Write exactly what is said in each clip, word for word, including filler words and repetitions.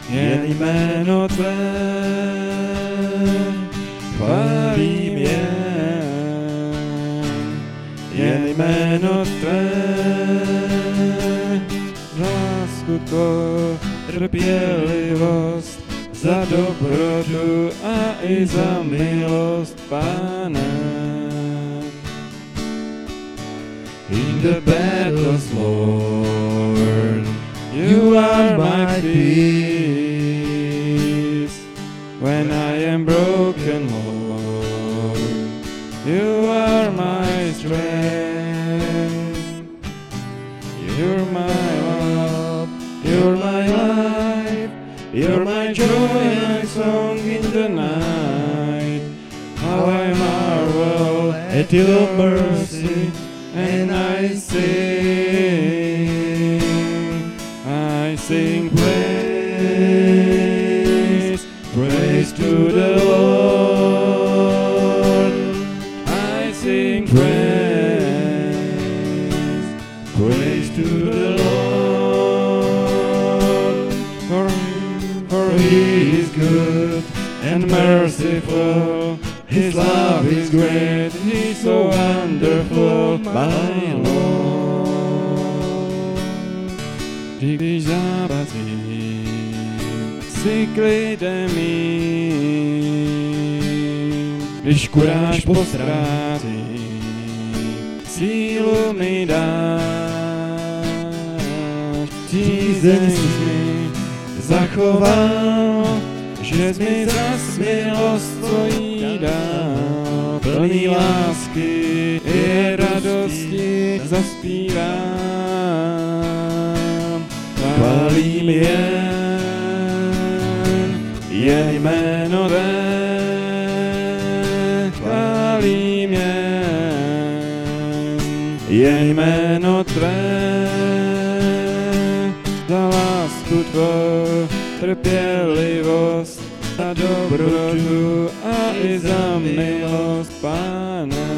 jen jméno tvé, chválím jen, jen jméno tvé, lásku tvou, trpělivost, za dobrotu a i za milost, Pane. In the battles, Lord, you are my peace. When I am broken, Lord, you are my strength. You're my love, you're my life, you're my joy and song in the night. How I marvel at your mercy, and I sing, I sing praise, praise to the Lord. I sing praise, praise to the Lord. For, for He is good and merciful, His love is great, He's so wonderful, my Lord. Když zápasím, si klidem mým, když kuráž postrácím, sílu mi dáš, tízeň jsi mi zachoval, že jsi mi zas milost tvojí dal, plný lásky i radosti zaspívám. Chválím jen, jen jméno tvé, chválím jen, jen jméno tvé, za lásku tvou, trpělivost, za dobrotu a i za milost, Pane.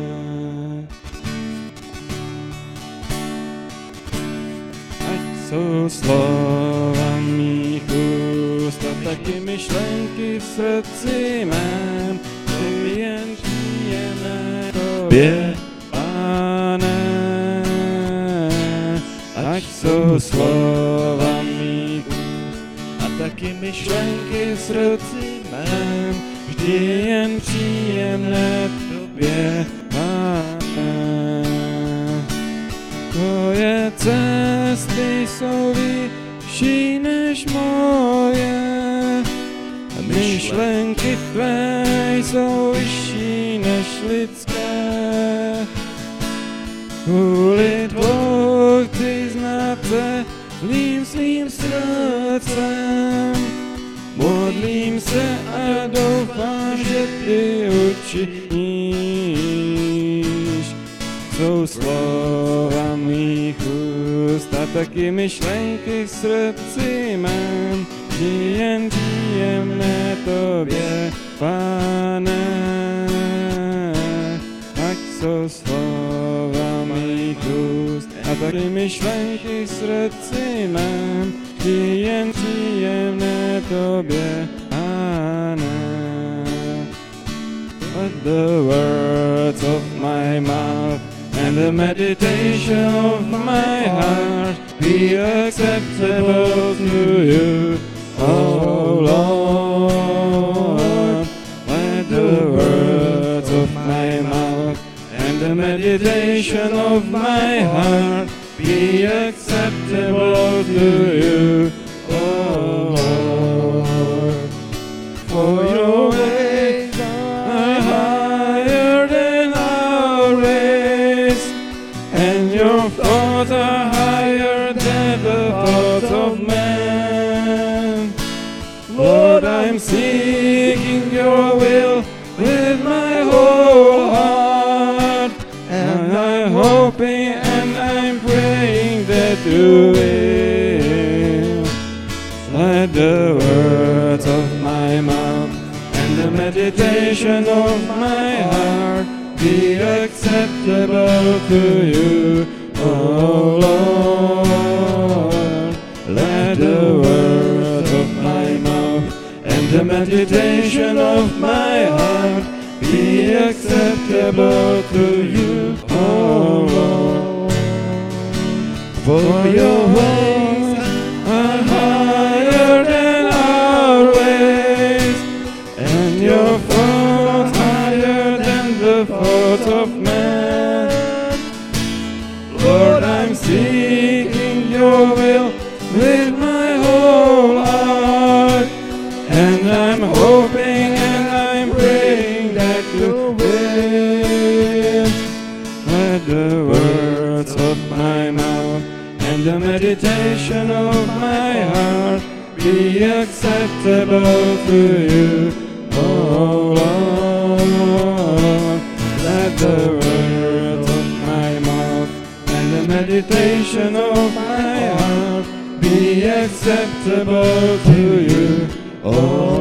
Ať jsou slova mých úst a taky myšlenky v srdci mém, jen příjemné tobě, Pane. Ať jsou slova mých a taky myšlenky v srdci mém, vždy jen příjemné tobě, Pane. Tvoje cesty jsou vyšší než moje, myšlenky tvé jsou vyšší než lidské. Kvůli tvou chci znát se celým svým srdcem, modlím se a doufám, že ty učiníš. Jsou slova mých úst a taky myšlenky v srdci mém, vždy jen příjemné tobě, Pane. Ať jsou slova mých úst a taky myšlenky v srdci mém, vždy jen příjemné tobě, Pane. Let the words of my mouth and the meditation of my heart be acceptable to you, O Lord. Let the words of my mouth and the meditation of my heart be acceptable to you, O Lord. For your ways are higher than our ways, and your thoughts are higher than the thoughts of man. Lord, I'm seeking your will with my whole heart, and I'm hoping and I'm praying that you will. Let the words of my mouth and the meditation of my heart be acceptable to you, O Lord. Let the words of my the meditation of my heart be acceptable to you, O Lord. For your ways are higher than our ways, and your thoughts higher than the thoughts of man. Lord, I'm seeking your will with my whole heart, and I'm hoping and I'm praying that you will. Let the words of my mouth and the meditation of my heart be acceptable to you, O Lord. Let the words of my mouth and the meditation of my heart be acceptable to you, O